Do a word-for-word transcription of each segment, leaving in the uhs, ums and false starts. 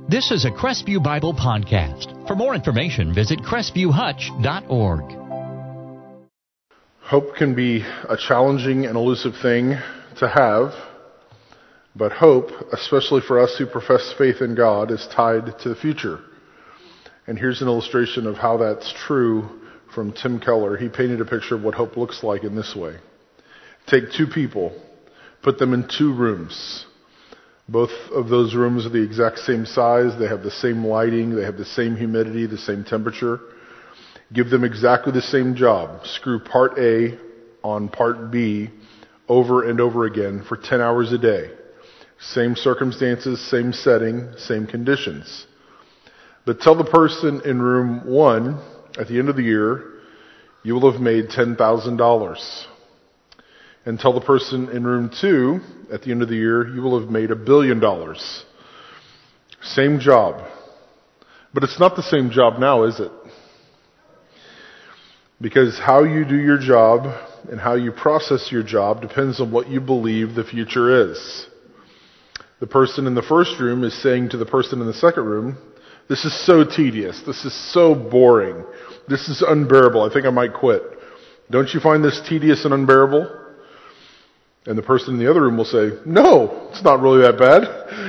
This is a Crestview Bible podcast. For more information, visit crestview hutch dot org. Hope can be a challenging and elusive thing to have, but hope, especially for us who profess faith in God, is tied to the future. And here's an illustration of how that's true from Tim Keller. He painted a picture of what hope looks like in this way. Take two people, put them in two rooms. Both of those rooms are the exact same size. They have the same lighting. They have the same humidity, the same temperature. Give them exactly the same job. Screw part A on part B over and over again for ten hours a day. Same circumstances, same setting, same conditions. But tell the person in room one, at the end of the year, you will have made ten thousand dollars. And tell the person in room two, at the end of the year, you will have made a billion dollars. Same job. But it's not the same job now, is it? Because how you do your job and how you process your job depends on what you believe the future is. The person in the first room is saying to the person in the second room, "This is so tedious. This is so boring. This is unbearable. I think I might quit. Don't you find this tedious and unbearable?" And the person in the other room will say, "No, it's not really that bad.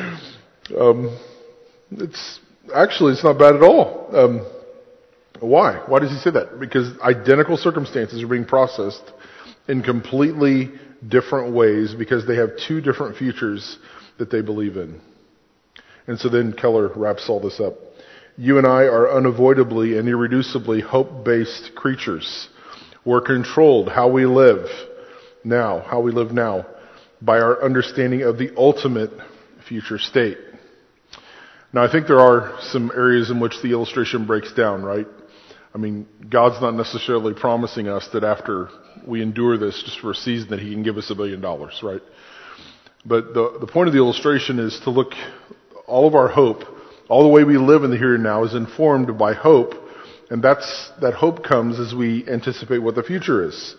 Um, it's actually, it's not bad at all." Um, why? Why does he say that? Because identical circumstances are being processed in completely different ways because they have two different futures that they believe in. And so then Keller wraps all this up. You and I are unavoidably and irreducibly hope-based creatures. We're controlled how we live now, how we live now, by our understanding of the ultimate future state. Now, I think there are some areas in which the illustration breaks down, right? I mean, God's not necessarily promising us that after we endure this just for a season that He can give us a billion dollars, right? But the, the point of the illustration is to look, all of our hope, all the way we live in the here and now is informed by hope, and that's that hope comes as we anticipate what the future is.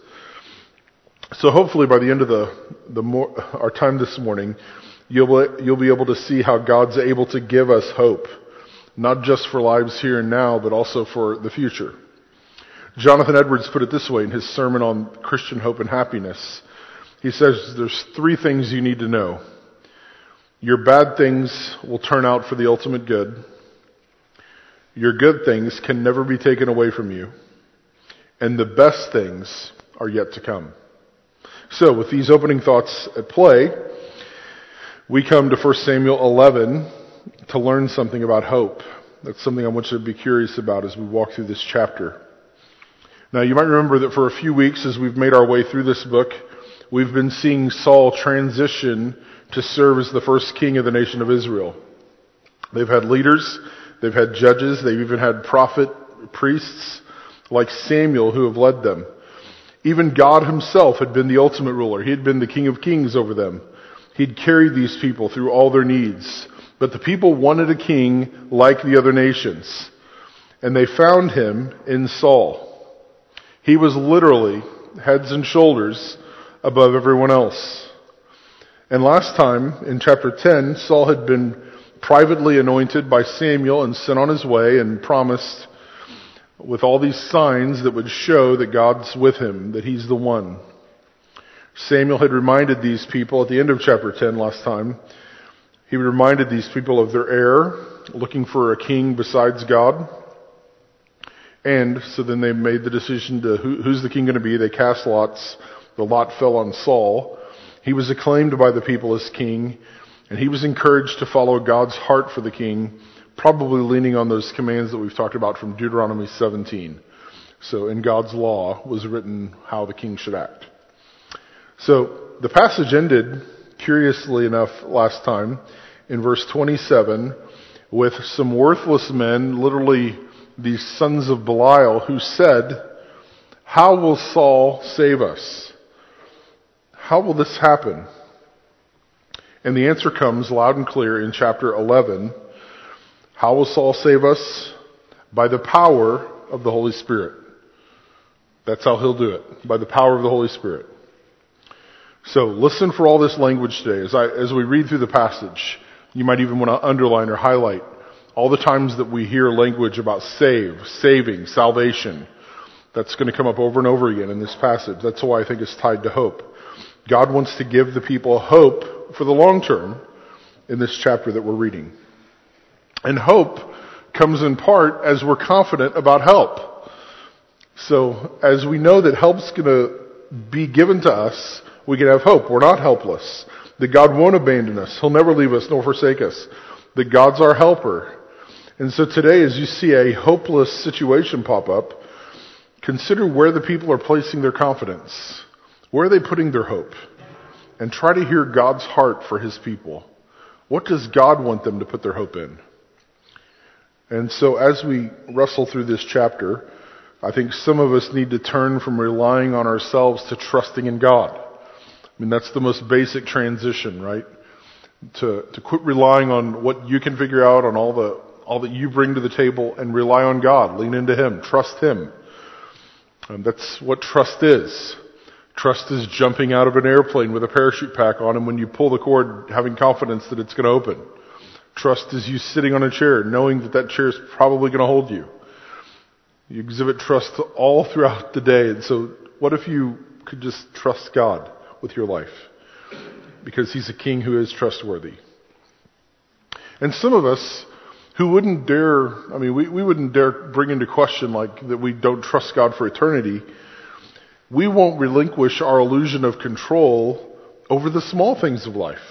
So hopefully by the end of the, the more, our time this morning, you'll, you'll be able to see how God's able to give us hope, not just for lives here and now, but also for the future. Jonathan Edwards put it this way in his sermon on Christian hope and happiness. He says there's three things you need to know. Your bad things will turn out for the ultimate good. Your good things can never be taken away from you. And the best things are yet to come. So, with these opening thoughts at play, we come to First Samuel eleven to learn something about hope. That's something I want you to be curious about as we walk through this chapter. Now, you might remember that for a few weeks as we've made our way through this book, we've been seeing Saul transition to serve as the first king of the nation of Israel. They've had leaders, they've had judges, they've even had prophet priests like Samuel who have led them. Even God Himself had been the ultimate ruler. He had been the King of Kings over them. He'd carried these people through all their needs. But the people wanted a king like the other nations. And they found him in Saul. He was literally heads and shoulders above everyone else. And last time, in chapter ten, Saul had been privately anointed by Samuel and sent on his way and promised with all these signs that would show that God's with him, that He's the one. Samuel had reminded these people at the end of chapter ten last time, he reminded these people of their error, looking for a king besides God. And so then they made the decision to, who, who's the king going to be? They cast lots. The lot fell on Saul. He was acclaimed by the people as king, and he was encouraged to follow God's heart for the king, probably leaning on those commands that we've talked about from Deuteronomy seventeen. So in God's law was written how the king should act. So the passage ended, curiously enough, last time in verse twenty-seven with some worthless men, literally these sons of Belial, who said, "How will Saul save us? How will this happen?" And the answer comes loud and clear in chapter eleven. How will Saul save us? By the power of the Holy Spirit. That's how he'll do it, by the power of the Holy Spirit. So listen for all this language today. As I, as we read through the passage, you might even want to underline or highlight All the times that we hear language about save, saving, salvation, that's going to come up over and over again in this passage. That's why I think it's tied to hope. God wants to give the people hope for the long term in this chapter that we're reading. And hope comes in part as we're confident about help. So as we know that help's going to be given to us, we can have hope. We're not helpless. That God won't abandon us. He'll never leave us nor forsake us. That God's our helper. And so today, as you see a hopeless situation pop up, consider where the people are placing their confidence. Where are they putting their hope? And try to hear God's heart for His people. What does God want them to put their hope in? And so as we wrestle through this chapter, I think some of us need to turn from relying on ourselves to trusting in God. I mean, that's the most basic transition, right? To to quit relying on what you can figure out, on all the all that you bring to the table, and rely on God. Lean into Him. Trust Him. And that's what trust is. Trust is jumping out of an airplane with a parachute pack on, and when you pull the cord, having confidence that it's going to open. Trust is you sitting on a chair, knowing that that chair is probably going to hold you. You exhibit trust all throughout the day. And so what if you could just trust God with your life? Because He's a King who is trustworthy. And some of us who wouldn't dare, I mean, we, we wouldn't dare bring into question like that we don't trust God for eternity. We won't relinquish our illusion of control over the small things of life.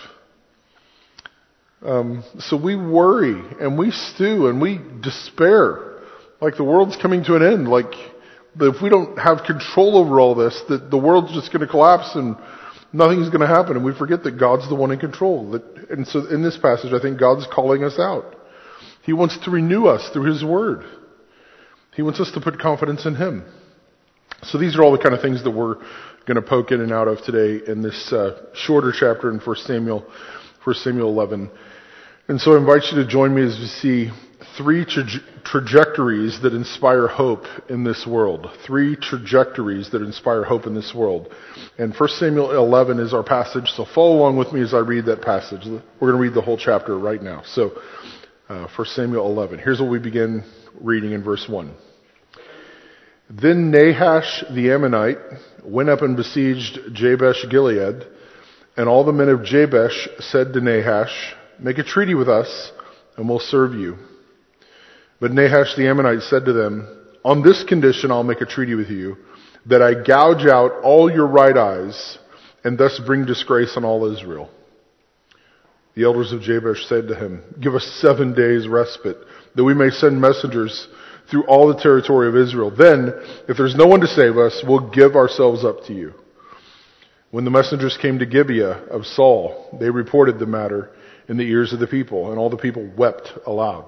Um, so we worry and we stew and we despair. Like the world's coming to an end. Like if we don't have control over all this, that the world's just going to collapse and nothing's going to happen. And we forget that God's the one in control. That, and so in this passage, I think God's calling us out. He wants to renew us through His Word. He wants us to put confidence in Him. So these are all the kind of things that we're going to poke in and out of today in this uh, shorter chapter in First Samuel, First Samuel eleven. And so I invite you to join me as we see three tra- trajectories that inspire hope in this world. Three trajectories that inspire hope in this world. And First Samuel eleven is our passage, so follow along with me as I read that passage. We're going to read the whole chapter right now. So, uh, First Samuel eleven. Here's what we begin reading in verse one. Then Nahash the Ammonite went up and besieged Jabesh Gilead, and all the men of Jabesh said to Nahash, "Make a treaty with us, and we'll serve you." But Nahash the Ammonite said to them, "On this condition I'll make a treaty with you, that I gouge out all your right eyes, and thus bring disgrace on all Israel." The elders of Jabesh said to him, "Give us seven days respite, that we may send messengers through all the territory of Israel. Then, if there's no one to save us, we'll give ourselves up to you." When the messengers came to Gibeah of Saul, they reported the matter in the ears of the people, and all the people wept aloud.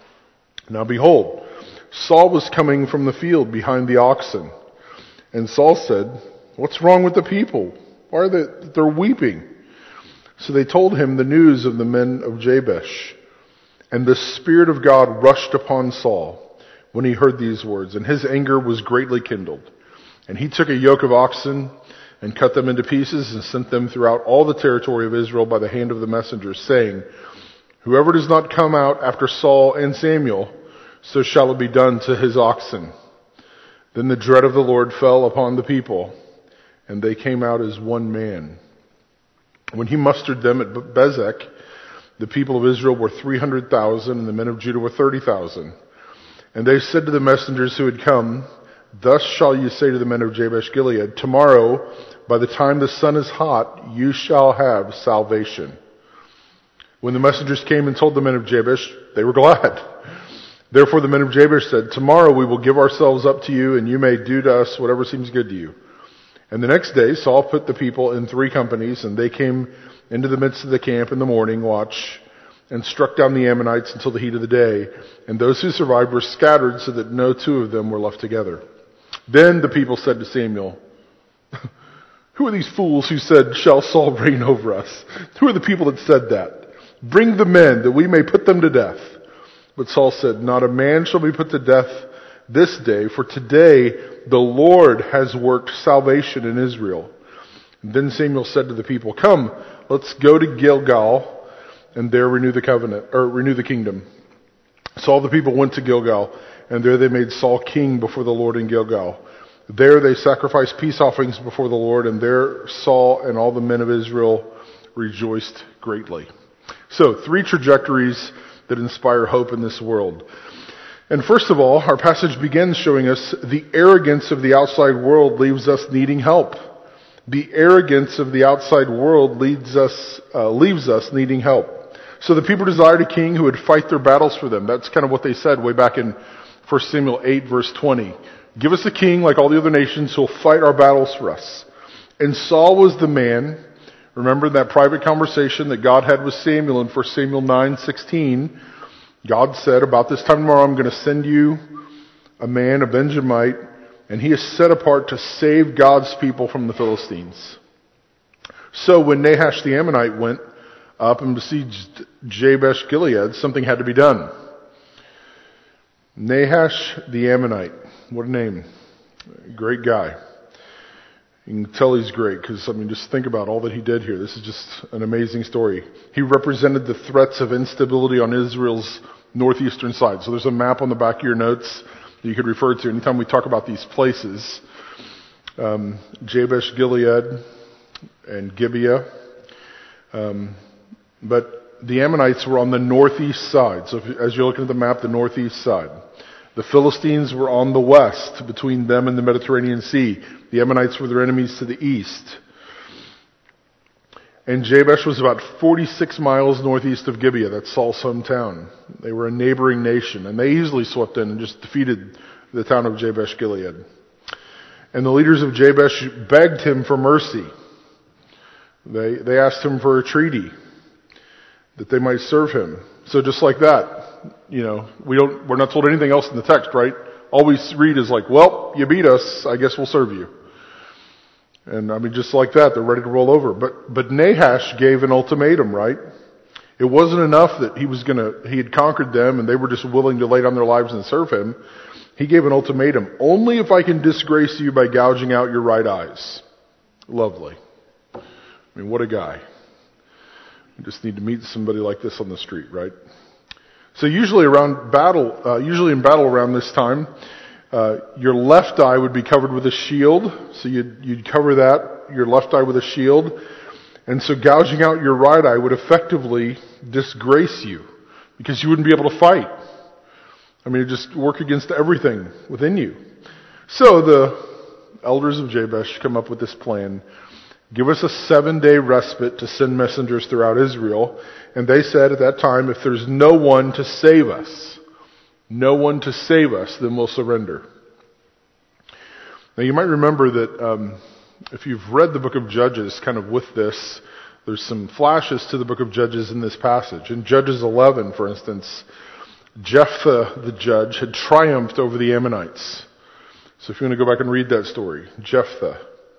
Now behold, Saul was coming from the field behind the oxen. And Saul said, "What's wrong with the people? Why are they, they're weeping?" So they told him the news of the men of Jabesh. And the Spirit of God rushed upon Saul when he heard these words, and his anger was greatly kindled. And he took a yoke of oxen and cut them into pieces and sent them throughout all the territory of Israel by the hand of the messengers, saying, "Whoever does not come out after Saul and Samuel, so shall it be done to his oxen." Then the dread of the Lord fell upon the people, and they came out as one man. When he mustered them at Bezek, the people of Israel were three hundred thousand, and the men of Judah were thirty thousand. And they said to the messengers who had come, "Thus shall you say to the men of Jabesh Gilead, tomorrow, by the time the sun is hot, you shall have salvation." When the messengers came and told the men of Jabesh, they were glad. Therefore the men of Jabesh said, "Tomorrow we will give ourselves up to you, and you may do to us whatever seems good to you." And the next day Saul put the people in three companies, and they came into the midst of the camp in the morning watch, and struck down the Ammonites until the heat of the day. And those who survived were scattered, so that no two of them were left together. Then the people said to Samuel, "Who are these fools who said, 'Shall Saul reign over us?' Who are the people that said that? Bring the men, that we may put them to death." But Saul said, "Not a man shall be put to death this day, for today the Lord has worked salvation in Israel." And then Samuel said to the people, "Come, let's go to Gilgal, and there renew the covenant, or renew the kingdom." So all the people went to Gilgal, and there they made Saul king before the Lord in Gilgal. There they sacrificed peace offerings before the Lord, and there Saul and all the men of Israel rejoiced greatly. So, three trajectories that inspire hope in this world. And first of all, our passage begins showing us the arrogance of the outside world leaves us needing help. The arrogance of the outside world leads us, uh, leaves us needing help. So the people desired a king who would fight their battles for them. That's kind of what they said way back in First Samuel eight, verse twenty. Give us a king like all the other nations who will fight our battles for us. And Saul was the man. Remember that private conversation that God had with Samuel in First Samuel nine sixteen. God said, about this time tomorrow I'm going to send you a man, a Benjamite, and he is set apart to save God's people from the Philistines. So when Nahash the Ammonite went up and besieged Jabesh Gilead, something had to be done. Nahash the Ammonite. What a name. Great guy. You can tell he's great because, I mean, just think about all that he did here. This is just an amazing story. He represented the threats of instability on Israel's northeastern side. So there's a map on the back of your notes that you could refer to anytime we talk about these places. Um, Jabesh Gilead and Gibeah. Um, but the Ammonites were on the northeast side. So if, as you're looking at the map, the northeast side. The Philistines were on the west, between them and the Mediterranean Sea. The Ammonites were their enemies to the east. And Jabesh was about forty-six miles northeast of Gibeah. That's Saul's hometown. They were a neighboring nation, and they easily swept in and just defeated the town of Jabesh Gilead. And the leaders of Jabesh begged him for mercy. They, they asked him for a treaty that they might serve him. So just like that, you know, we don't, we're not told anything else in the text, right? All we read is like, well, you beat us, I guess we'll serve you. And I mean, just like that, they're ready to roll over. But, but Nahash gave an ultimatum, right? It wasn't enough that he was gonna, he had conquered them and they were just willing to lay down their lives and serve him. He gave an ultimatum. Only if I can disgrace you by gouging out your right eyes. Lovely. I mean, what a guy. You just need to meet somebody like this on the street, right? So usually around battle, uh, usually in battle around this time, uh, your left eye would be covered with a shield. So you'd, you'd cover that, your left eye with a shield. And so gouging out your right eye would effectively disgrace you because you wouldn't be able to fight. I mean, it just work against everything within you. So the elders of Jabesh come up with this plan. Give us a seven-day respite to send messengers throughout Israel. And they said at that time, if there's no one to save us, no one to save us, then we'll surrender. Now you might remember that um, if you've read the book of Judges kind of with this, there's some flashes to the book of Judges in this passage. In Judges eleven, for instance, Jephthah the judge had triumphed over the Ammonites. So if you want to go back and read that story, Jephthah.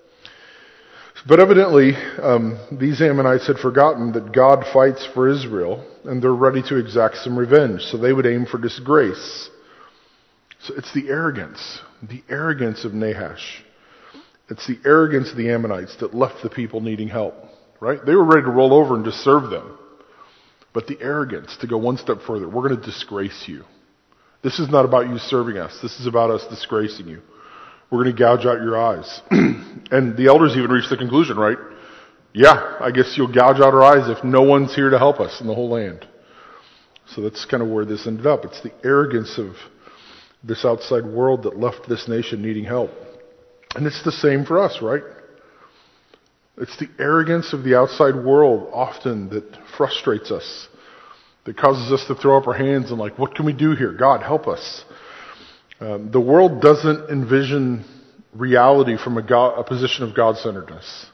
But evidently, um, these Ammonites had forgotten that God fights for Israel, and they're ready to exact some revenge. So they would aim for disgrace. So it's the arrogance, the arrogance of Nahash. It's the arrogance of the Ammonites that left the people needing help, right? They were ready to roll over and just serve them. But the arrogance to go one step further, we're going to disgrace you. This is not about you serving us. This is about us disgracing you. We're going to gouge out your eyes. And the elders even reached the conclusion, right? Yeah, I guess you'll gouge out our eyes if no one's here to help us in the whole land. So that's kind of where this ended up. It's the arrogance of this outside world that left this nation needing help. And it's the same for us, right? It's the arrogance of the outside world often that frustrates us, that causes us to throw up our hands and like, what can we do here? God, help us. Um, the world doesn't envision reality from a, God, a position of God-centeredness.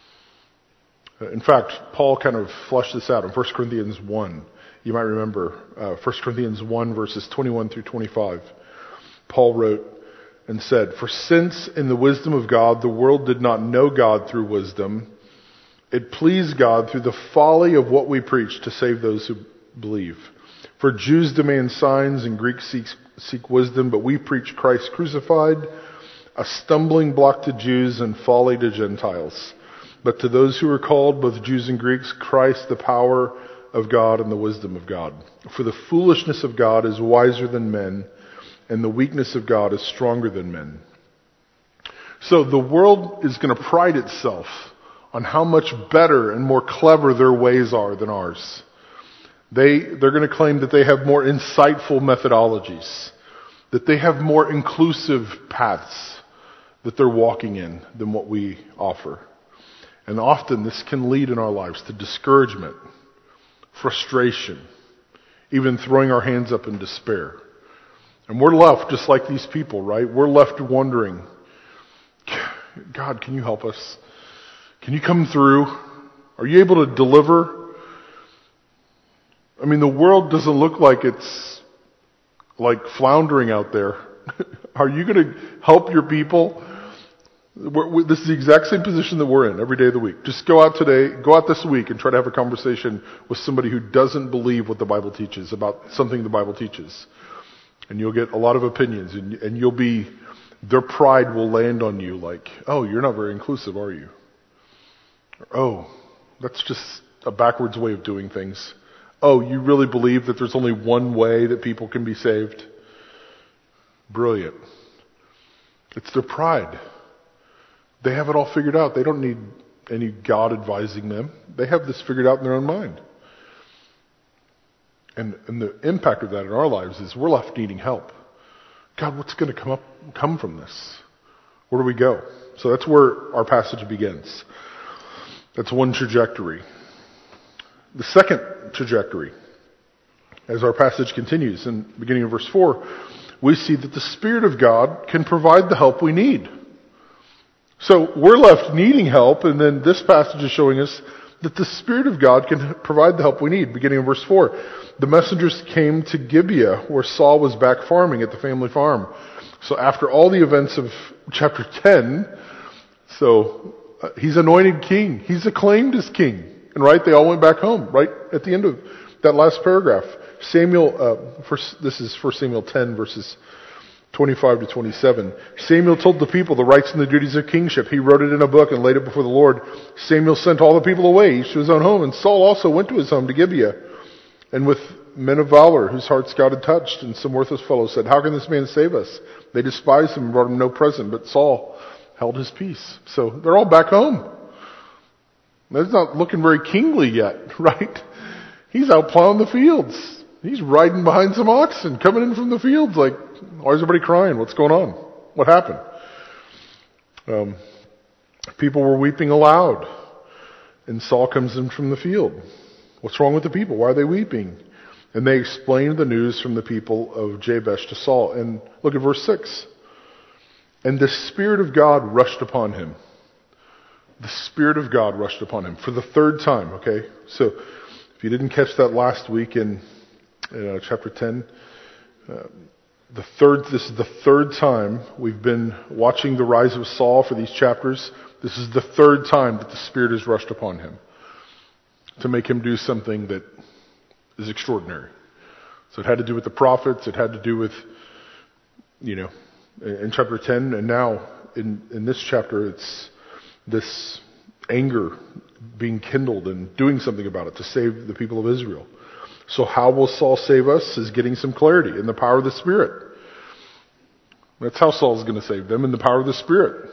Uh, in fact, Paul kind of fleshed this out in First Corinthians one. You might remember uh, First Corinthians one, verses twenty-one through twenty-five. Paul wrote and said, "For since in the wisdom of God the world did not know God through wisdom, it pleased God through the folly of what we preach to save those who believe. For Jews demand signs and Greeks seek, seek wisdom, but we preach Christ crucified, a stumbling block to Jews and folly to Gentiles. But to those who are called, both Jews and Greeks, Christ the power of God and the wisdom of God. For the foolishness of God is wiser than men, and the weakness of God is stronger than men. So the world is going to pride itself on how much better and more clever their ways are than ours. They, they're going to claim that they have more insightful methodologies, that they have more inclusive paths that they're walking in than what we offer. And often this can lead in our lives to discouragement, frustration, even throwing our hands up in despair. And we're left just like these people, right? We're left wondering, God, can you help us? Can you come through? Are you able to deliver? I mean, the world doesn't look like it's like floundering out there. Are you going to help your people? We're, we, this is the exact same position that we're in every day of the week. Just go out today, go out this week and try to have a conversation with somebody who doesn't believe what the Bible teaches about something the Bible teaches. And you'll get a lot of opinions, and, and you'll be, their pride will land on you like, oh, you're not very inclusive, are you? Or, oh, that's just a backwards way of doing things. Oh, you really believe that there's only one way that people can be saved? Brilliant. It's their pride. They have it all figured out. They don't need any God advising them. They have this figured out in their own mind. And, and the impact of that in our lives is we're left needing help. God, what's going to come up, come from this? Where do we go? So that's where our passage begins. That's one trajectory. The second trajectory, as our passage continues in the beginning of verse four, we see that the Spirit of God can provide the help we need. So we're left needing help, and then this passage is showing us that the Spirit of God can provide the help we need. Beginning in verse four, the messengers came to Gibeah, where Saul was back farming at the family farm. So after all the events of chapter ten, so uh, he's anointed king. He's acclaimed as king. And right, they all went back home, right at the end of that last paragraph. Samuel, uh, first, this is First Samuel ten, verses twenty-five to twenty-seven. Samuel told the people the rights and the duties of kingship. He wrote it in a book and laid it before the Lord. Samuel sent all the people away, each to his own home, and Saul also went to his home to Gibeah. And with men of valor, whose hearts God had touched, and some worthless fellows said, how can this man save us? They despised him and brought him no present, but Saul held his peace. So they're all back home. That's not looking very kingly yet, right? He's out plowing the fields. He's riding behind some oxen, coming in from the fields like, why is everybody crying? What's going on? What happened? Um, people were weeping aloud. And Saul comes in from the field. What's wrong with the people? Why are they weeping? And they explained the news from the people of Jabesh to Saul. And look at verse six. And the Spirit of God rushed upon him. The Spirit of God rushed upon him for the third time, okay? So if you didn't catch that last week in, in uh, chapter ten, uh, the third, this is the third time we've been watching the rise of Saul for these chapters. This is the third time that the Spirit has rushed upon him to make him do something that is extraordinary. So it had to do with the prophets. It had to do with, you know, in chapter ten, and now in, in this chapter, it's this anger being kindled and doing something about it to save the people of Israel. So how will Saul save us is getting some clarity in the power of the Spirit. That's how Saul's going to save them, in the power of the Spirit.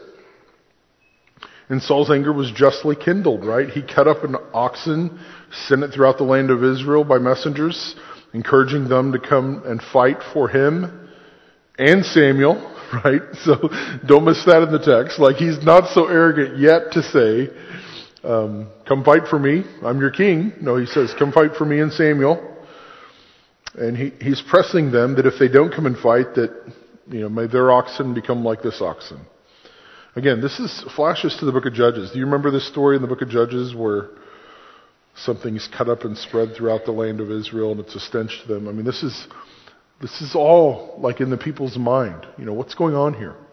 And Saul's anger was justly kindled, right? He cut up an oxen, sent it throughout the land of Israel by messengers, encouraging them to come and fight for him and Samuel, right? So don't miss that in the text. Like, he's not so arrogant yet to say, um, come fight for me, I'm your king. No, he says, come fight for me and Samuel. And he, he's pressing them that if they don't come and fight, that, you know, may their oxen become like this oxen. Again, this is flashes to the book of Judges. Do you remember this story in the book of Judges where something's cut up and spread throughout the land of Israel and it's a stench to them? I mean, this is this is all like in the people's mind. You know, what's going on here?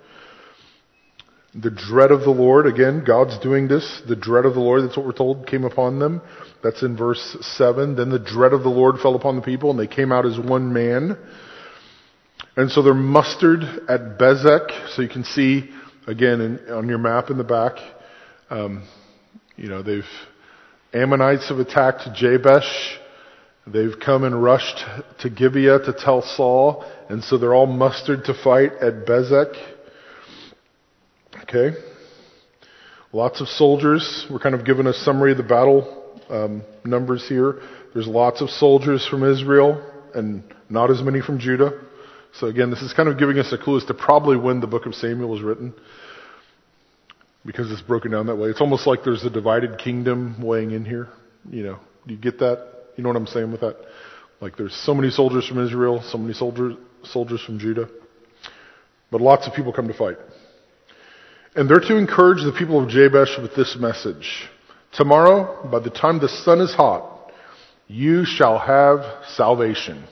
The dread of the Lord, again, God's doing this. The dread of the Lord, that's what we're told, came upon them. That's in verse seven. Then the dread of the Lord fell upon the people, and they came out as one man. And so they're mustered at Bezek. So you can see, again, in, on your map in the back, um, you know, they've, Ammonites have attacked Jabesh. They've come and rushed to Gibeah to tell Saul, and so they're all mustered to fight at Bezek. Okay. Lots of soldiers. We're kind of given a summary of the battle um, numbers here. There's lots of soldiers from Israel and not as many from Judah. So again, this is kind of giving us a clue as to probably when the book of Samuel was written, because it's broken down that way. It's almost like there's a divided kingdom weighing in here. You know, do you get that? You know what I'm saying with that? Like there's so many soldiers from Israel, so many soldiers soldiers from Judah. But lots of people come to fight. And they're to encourage the people of Jabesh with this message. Tomorrow, by the time the sun is hot, you shall have salvation.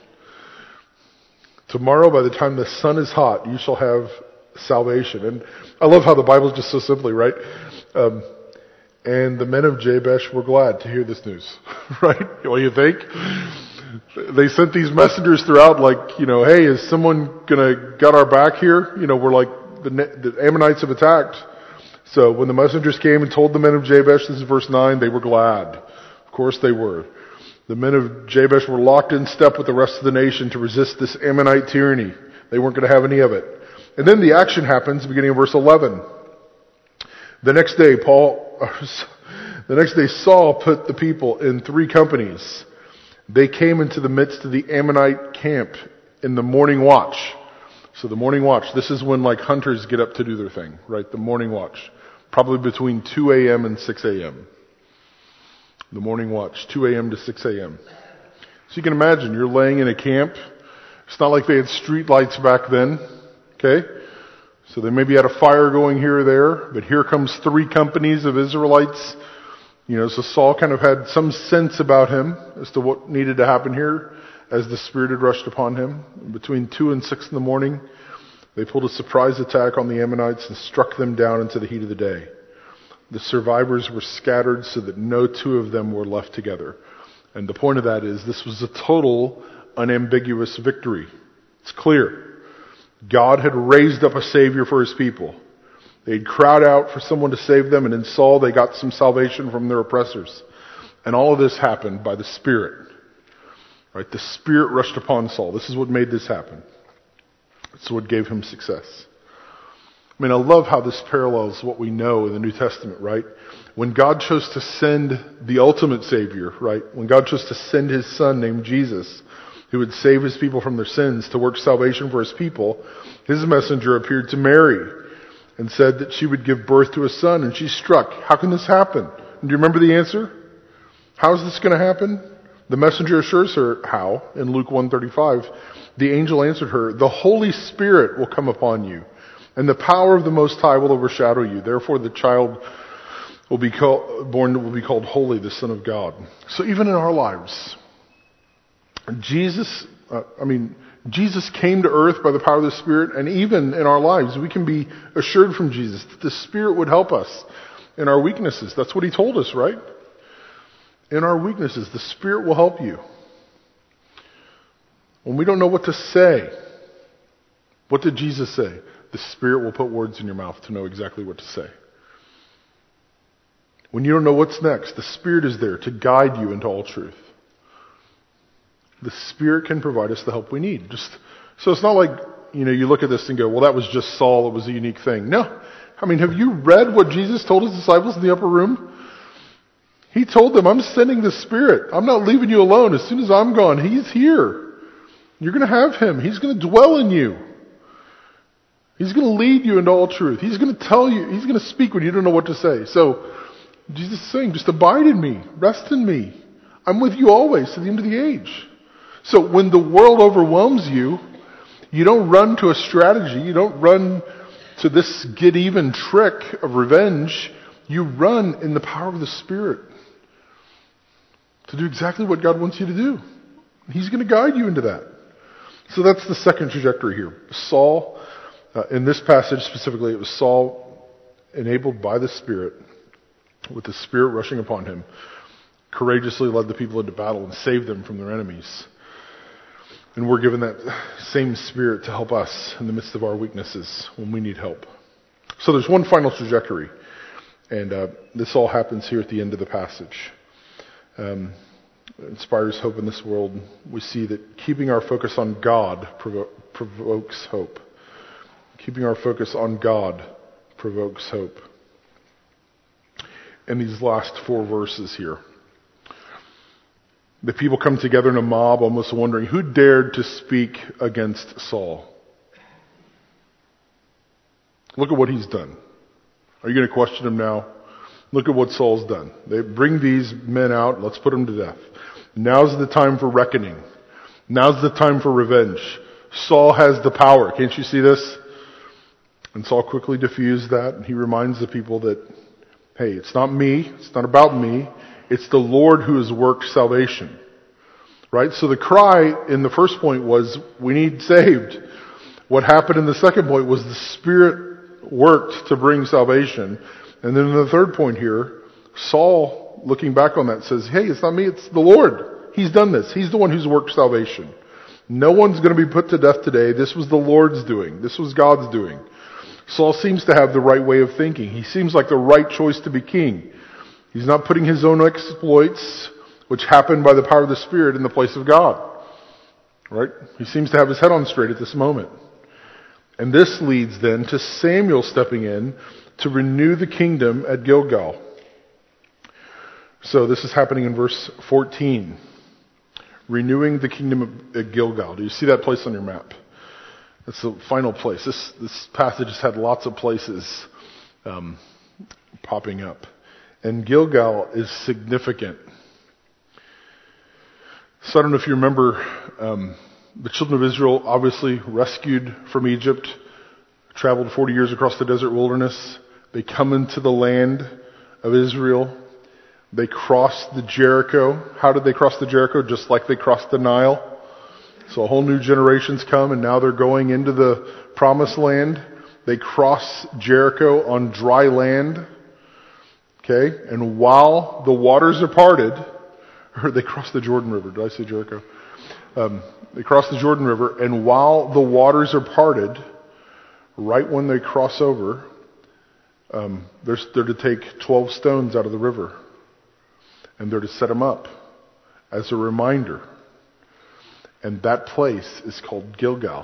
Tomorrow, by the time the sun is hot, you shall have salvation. And I love how the Bible is just so simply, right? Um, and the men of Jabesh were glad to hear this news, right? What do you think? They sent these messengers throughout like, you know, hey, is someone going to got our back here? You know, we're like, the, the Ammonites have attacked. So when the messengers came and told the men of Jabesh, this is verse nine, they were glad. Of course they were. The men of Jabesh were locked in step with the rest of the nation to resist this Ammonite tyranny. They weren't going to have any of it. And then the action happens, beginning of verse eleven. The next day, Paul, the next day, Saul put the people in three companies. They came into the midst of the Ammonite camp in the morning watch. So the morning watch, this is when like hunters get up to do their thing, right? The morning watch. Probably between two a.m. and six a.m. The morning watch, two a.m. to six a.m. So you can imagine, you're laying in a camp. It's not like they had street lights back then, okay? So they maybe had a fire going here or there, but here comes three companies of Israelites. You know, so Saul kind of had some sense about him as to what needed to happen here as the Spirit had rushed upon him. Between two and six in the morning, they pulled a surprise attack on the Ammonites and struck them down into the heat of the day. The survivors were scattered so that no two of them were left together. And the point of that is this was a total, unambiguous victory. It's clear. God had raised up a Savior for His people. They'd crowd out for someone to save them, and in Saul they got some salvation from their oppressors. And all of this happened by the Spirit. Right? The Spirit rushed upon Saul. This is what made this happen. It's what gave him success. I mean, I love how this parallels what we know in the New Testament, right? When God chose to send the ultimate Savior, right? When God chose to send His Son named Jesus, who would save His people from their sins to work salvation for His people, His messenger appeared to Mary and said that she would give birth to a son, and she's struck. How can this happen? And do you remember the answer? How is this going to happen? The messenger assures her how, in Luke one thirty-five, the angel answered her, the Holy Spirit will come upon you, and the power of the Most High will overshadow you. Therefore the child will be called, born will be called Holy, the Son of God. So even in our lives, Jesus, uh, I mean, Jesus came to earth by the power of the Spirit, and even in our lives, we can be assured from Jesus that the Spirit would help us in our weaknesses. That's what He told us, right? In our weaknesses, the Spirit will help you. When we don't know what to say, what did Jesus say? The Spirit will put words in your mouth to know exactly what to say. When you don't know what's next, the Spirit is there to guide you into all truth. The Spirit can provide us the help we need. Just so it's not like, you know, you look at this and go, well, that was just Saul, it was a unique thing. No. I mean, have you read what Jesus told His disciples in the upper room? He told them, I'm sending the Spirit. I'm not leaving you alone. As soon as I'm gone, He's here. You're going to have Him. He's going to dwell in you. He's going to lead you into all truth. He's going to tell you, He's going to speak when you don't know what to say. So, Jesus is saying, just abide in me. Rest in me. I'm with you always to the end of the age. So when the world overwhelms you, you don't run to a strategy. You don't run to this get even trick of revenge. You run in the power of the Spirit to do exactly what God wants you to do. He's going to guide you into that. So that's the second trajectory here. Saul, uh, in this passage specifically, it was Saul enabled by the Spirit, with the Spirit rushing upon him, courageously led the people into battle and saved them from their enemies. And we're given that same Spirit to help us in the midst of our weaknesses when we need help. So there's one final trajectory. And uh, this all happens here at the end of the passage. Um, inspires hope in this world. We see that keeping our focus on God provo- provokes hope. Keeping our focus on God provokes hope. In these last four verses here, the people come together in a mob, almost wondering, who dared to speak against Saul? Look at what he's done. Are you going to question him now? Look at what Saul's done. They bring these men out, let's put them to death. Now's the time for reckoning. Now's the time for revenge. Saul has the power. Can't you see this? And Saul quickly diffused that, and he reminds the people that, hey, it's not me, it's not about me, it's the Lord who has worked salvation. Right? So the cry in the first point was, we need saved. What happened in the second point was the Spirit worked to bring salvation. And then in the third point here, Saul, looking back on that, says, hey, it's not me, it's the Lord. He's done this. He's the one who's worked salvation. No one's going to be put to death today. This was the Lord's doing. This was God's doing. Saul seems to have the right way of thinking. He seems like the right choice to be king. He's not putting his own exploits, which happened by the power of the Spirit, in the place of God. Right? He seems to have his head on straight at this moment. And this leads then to Samuel stepping in to renew the kingdom at Gilgal. So this is happening in verse fourteen. Renewing the kingdom at Gilgal. Do you see that place on your map? That's the final place. This this passage has had lots of places um, popping up. And Gilgal is significant. So I don't know if you remember, um, the children of Israel obviously rescued from Egypt, traveled forty years across the desert wilderness. They come into the land of Israel. They crossed the Jericho. How did they cross the Jericho? Just like they crossed the Nile. So a whole new generation's come, and now they're going into the promised land. They cross Jericho on dry land. Okay? And while the waters are parted, or they cross the Jordan River. Did I say Jericho? Um, they cross the Jordan River, and while the waters are parted, right when they cross over, um, they're, they're to take twelve stones out of the river. And they're to set them up as a reminder. And that place is called Gilgal.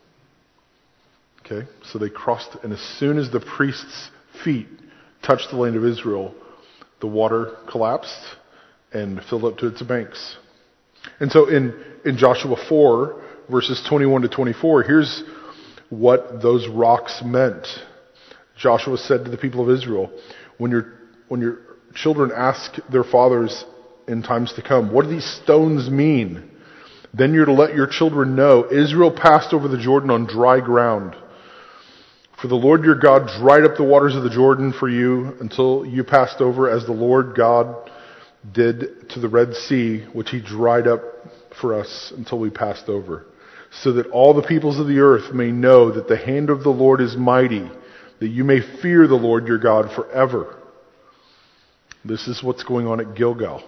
Okay? So they crossed, and as soon as the priest's feet touched the land of Israel, the water collapsed and filled up to its banks. And so in, in Joshua four, verses twenty-one to twenty-four, here's what those rocks meant. Joshua said to the people of Israel, when your when your children ask their fathers in times to come, what do these stones mean? Then you're to let your children know, Israel passed over the Jordan on dry ground. For the Lord your God dried up the waters of the Jordan for you until you passed over, as the Lord God did to the Red Sea, which he dried up for us until we passed over. So that all the peoples of the earth may know that the hand of the Lord is mighty, that you may fear the Lord your God forever. This is what's going on at Gilgal.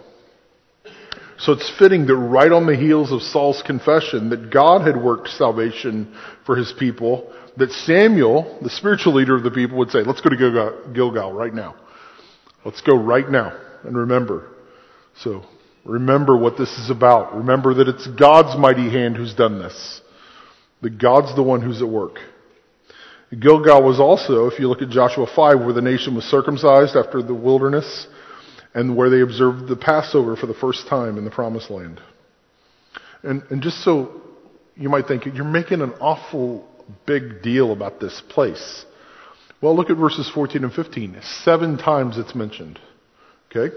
So it's fitting that right on the heels of Saul's confession that God had worked salvation for his people, that Samuel, the spiritual leader of the people, would say, let's go to Gilgal, Gilgal right now. Let's go right now and remember. So remember what this is about. Remember that it's God's mighty hand who's done this. That God's the one who's at work. Gilgal was also, if you look at Joshua five, where the nation was circumcised after the wilderness, and where they observed the Passover for the first time in the Promised Land. And, and just so you might think, you're making an awful big deal about this place. Well, look at verses fourteen and fifteen. Seven times it's mentioned. Okay?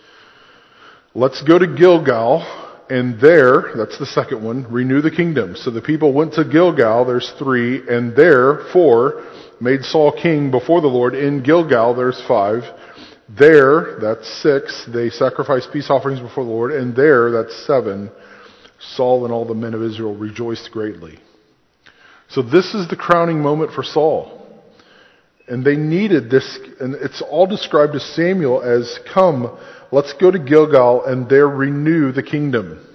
Let's go to Gilgal, and there, that's the second one, renew the kingdom. So the people went to Gilgal, there's three, and there, four, made Saul king before the Lord. In Gilgal, there's five. There, that's six, they sacrificed peace offerings before the Lord. And there, that's seven, Saul and all the men of Israel rejoiced greatly. So this is the crowning moment for Saul. And they needed this, and it's all described to Samuel as, come, let's go to Gilgal and there renew the kingdom.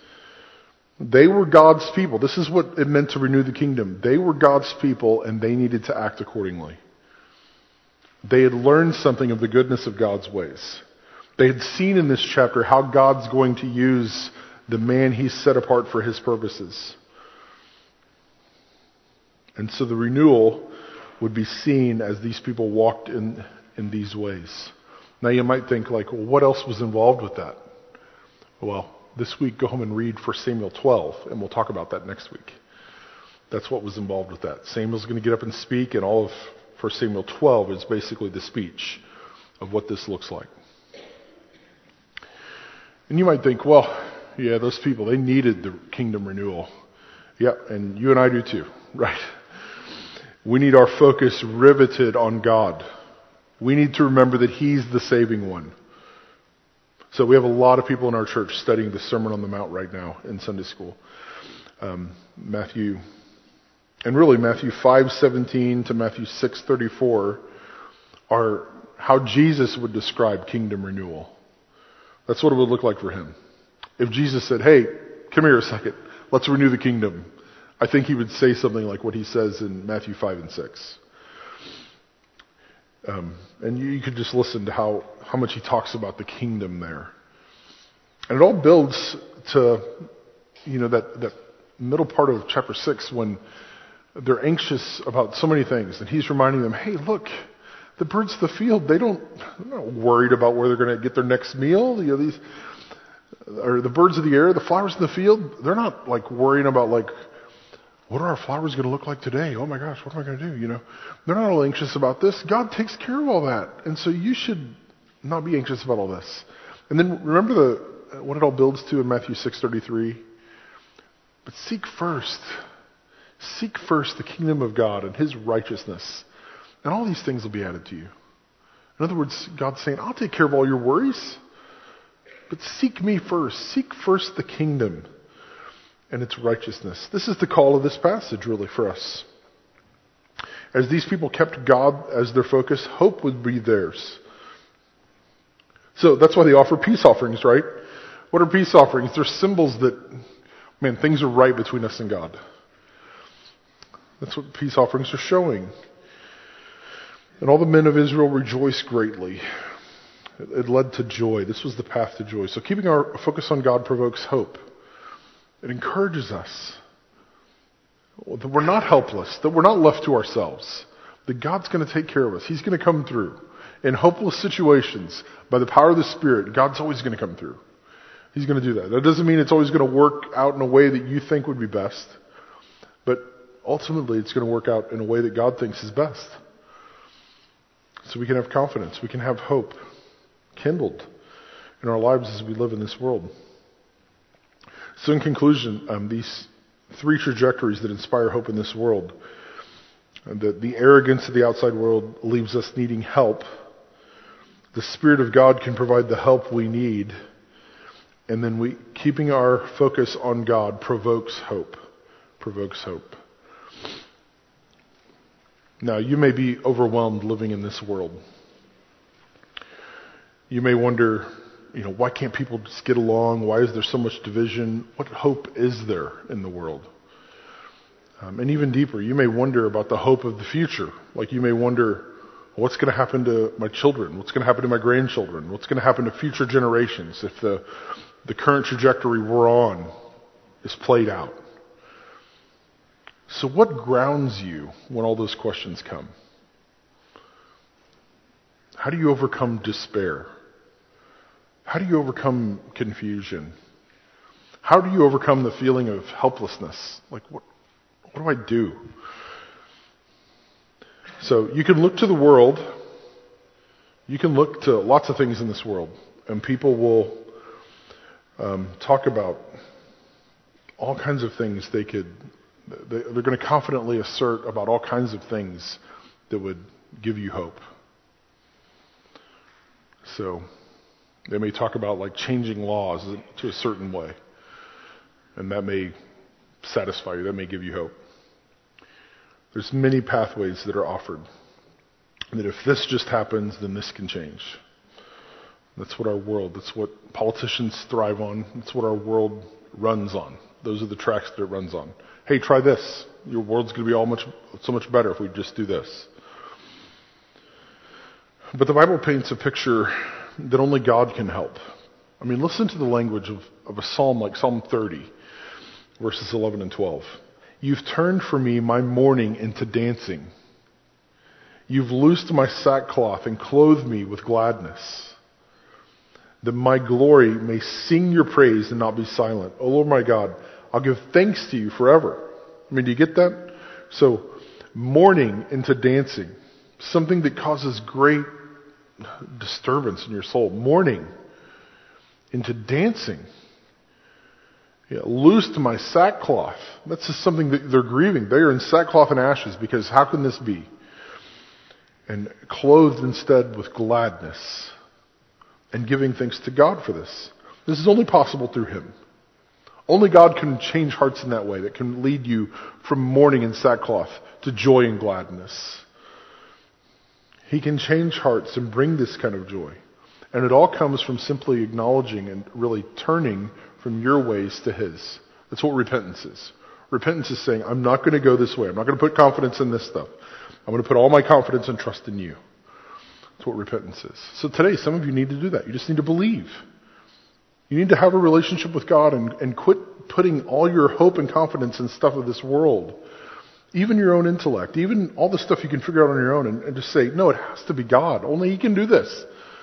They were God's people. This is what it meant to renew the kingdom. They were God's people, and they needed to act accordingly. They had learned something of the goodness of God's ways. They had seen in this chapter how God's going to use the man He's set apart for His purposes. And so the renewal would be seen as these people walked in, in these ways. Now you might think, like, well, what else was involved with that? Well, this week go home and read First Samuel twelve, and we'll talk about that next week. That's what was involved with that. Samuel's going to get up and speak, and all of First Samuel twelve is basically the speech of what this looks like. And you might think, well, yeah, those people, they needed the kingdom renewal. Yeah, and you and I do too, right? We need our focus riveted on God. We need to remember that He's the saving one. So we have a lot of people in our church studying the Sermon on the Mount right now in Sunday school. Um, Matthew, and really Matthew five seventeen to Matthew six thirty-four are how Jesus would describe kingdom renewal. That's what it would look like for Him. If Jesus said, hey, come here a second, let's renew the kingdom, I think He would say something like what He says in Matthew five and six. Um, and you, you could just listen to how, how much He talks about the kingdom there. And it all builds to, you know, that, that middle part of chapter six when they're anxious about so many things. And He's reminding them, hey, look, the birds of the field, they don't, they're not worried about where they're going to get their next meal. You know, these, or the birds of the air, the flowers in the field, they're not like worrying about like, what are our flowers going to look like today? Oh my gosh, what am I going to do? You know, they're not all anxious about this. God takes care of all that. And so you should not be anxious about all this. And then remember the, what it all builds to in Matthew six thirty-three. But seek first, seek first the kingdom of God and His righteousness. And all these things will be added to you. In other words, God's saying, I'll take care of all your worries. But seek me first. Seek first the kingdom and its righteousness. This is the call of this passage, really, for us. As these people kept God as their focus, hope would be theirs. So that's why they offer peace offerings, right? What are peace offerings? They're symbols that, man, things are right between us and God. That's what peace offerings are showing. And all the men of Israel rejoiced greatly. It led to joy. This was the path to joy. So keeping our focus on God provokes hope. It encourages us that we're not helpless, that we're not left to ourselves, that God's going to take care of us. He's going to come through. In hopeless situations, by the power of the Spirit, God's always going to come through. He's going to do that. That doesn't mean it's always going to work out in a way that you think would be best, but ultimately it's going to work out in a way that God thinks is best. So we can have confidence, we can have hope kindled in our lives as we live in this world. So in conclusion, um, these three trajectories that inspire hope in this world, the, the arrogance of the outside world leaves us needing help. The Spirit of God can provide the help we need. And then we, keeping our focus on God provokes hope. Provokes hope. Now, you may be overwhelmed living in this world. You may wonder, you know, why can't people just get along? Why is there so much division? What hope is there in the world? Um, and even deeper, you may wonder about the hope of the future. Like you may wonder, what's going to happen to my children? What's going to happen to my grandchildren? What's going to happen to future generations if the, the current trajectory we're on is played out? So what grounds you when all those questions come? How do you overcome despair? How do you overcome confusion? How do you overcome the feeling of helplessness? Like, what, what do I do? So you can look to the world. You can look to lots of things in this world, and people will um, talk about all kinds of things they could, they, they're going to confidently assert about all kinds of things that would give you hope. So they may talk about like changing laws to a certain way, and that may satisfy you, that may give you hope. There's many pathways that are offered, that if this just happens, then this can change. That's what our world, that's what politicians thrive on, that's what our world runs on. Those are the tracks that it runs on. Hey, try this. Your world's going to be all much, so much better if we just do this. But the Bible paints a picture that only God can help. I mean, listen to the language of, of a psalm like Psalm thirty, verses eleven and twelve. You've turned for me my mourning into dancing. You've loosed my sackcloth and clothed me with gladness, that my glory may sing your praise and not be silent. O Lord my God, I'll give thanks to you forever. I mean, do you get that? So, mourning into dancing, something that causes great disturbance in your soul. Mourning into dancing. Yeah, loosed my sackcloth. That's just something that they're grieving. They are in sackcloth and ashes because how can this be? And clothed instead with gladness and giving thanks to God for this. This is only possible through Him. Only God can change hearts in that way, that can lead you from mourning and sackcloth to joy and gladness. He can change hearts and bring this kind of joy. And it all comes from simply acknowledging and really turning from your ways to His. That's what repentance is. Repentance is saying, I'm not going to go this way. I'm not going to put confidence in this stuff. I'm going to put all my confidence and trust in you. That's what repentance is. So today, some of you need to do that. You just need to believe. You need to have a relationship with God and, and quit putting all your hope and confidence in stuff of this world. Even your own intellect, even all the stuff you can figure out on your own, and, and just say, no, it has to be God. Only He can do this.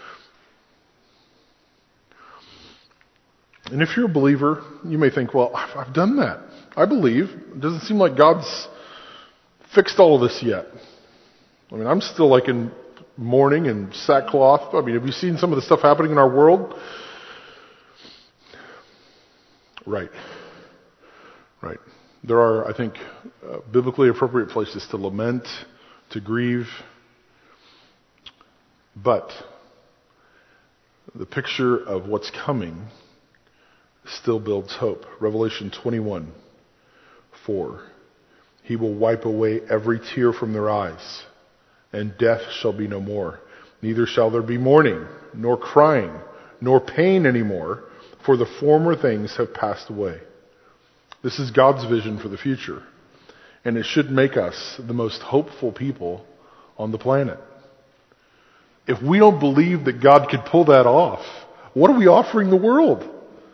And if you're a believer, you may think, well, I've, I've done that. I believe. It doesn't seem like God's fixed all of this yet. I mean, I'm still like in mourning and sackcloth. I mean, have you seen some of the stuff happening in our world? Right. Right. There are, I think, uh, biblically appropriate places to lament, to grieve. But the picture of what's coming still builds hope. Revelation twenty-one four. He will wipe away every tear from their eyes, and death shall be no more. Neither shall there be mourning, nor crying, nor pain anymore, for the former things have passed away. This is God's vision for the future. And it should make us the most hopeful people on the planet. If we don't believe that God could pull that off, what are we offering the world?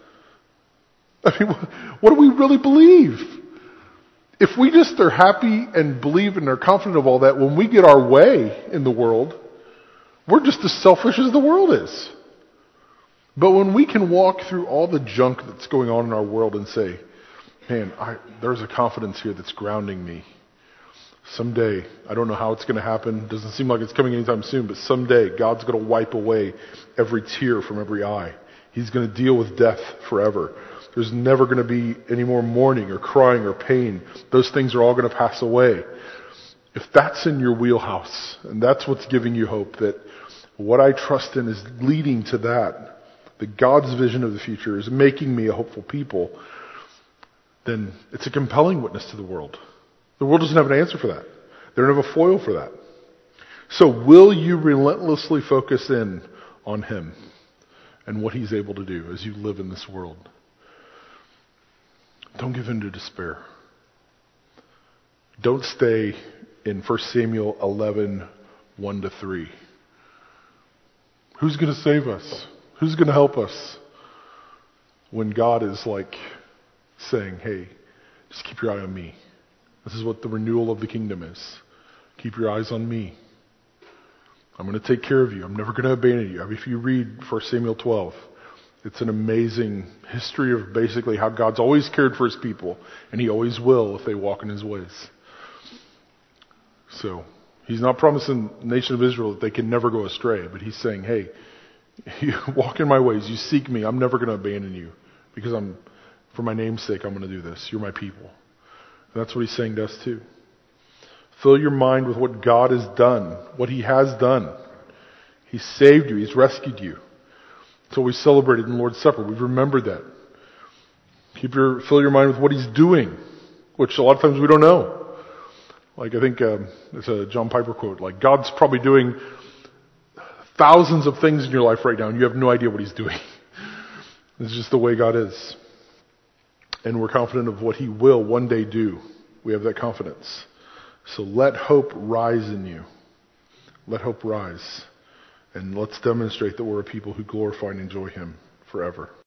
I mean, what do we really believe? If we just are happy and believe and are confident of all that, when we get our way in the world, we're just as selfish as the world is. But when we can walk through all the junk that's going on in our world and say, man, I, there's a confidence here that's grounding me. Someday, I don't know how it's going to happen. Doesn't seem like it's coming anytime soon, but someday God's going to wipe away every tear from every eye. He's going to deal with death forever. There's never going to be any more mourning or crying or pain. Those things are all going to pass away. If that's in your wheelhouse, and that's what's giving you hope, that what I trust in is leading to that, that God's vision of the future is making me a hopeful people, then it's a compelling witness to the world. The world doesn't have an answer for that. They don't have a foil for that. So will you relentlessly focus in on Him and what He's able to do as you live in this world? Don't give in to despair. Don't stay in First Samuel eleven, one to three. Who's going to save us? Who's going to help us? When God is like saying, hey, just keep your eye on me. This is what the renewal of the kingdom is. Keep your eyes on me. I'm going to take care of you. I'm never going to abandon you. I mean, if you read First Samuel twelve, it's an amazing history of basically how God's always cared for His people, and He always will if they walk in His ways. So, He's not promising the nation of Israel that they can never go astray, but He's saying, hey, you walk in my ways, you seek me, I'm never going to abandon you, because I'm, for my name's sake, I'm going to do this. You're my people. And that's what He's saying to us too. Fill your mind with what God has done, what He has done. He's saved you. He's rescued you. So we celebrated in the Lord's Supper. We've remembered that. Keep your, fill your mind with what He's doing, which a lot of times we don't know. Like I think um, it's a John Piper quote, like God's probably doing thousands of things in your life right now and you have no idea what He's doing. It's just the way God is. And we're confident of what He will one day do. We have that confidence. So let hope rise in you. Let hope rise. And let's demonstrate that we're a people who glorify and enjoy Him forever.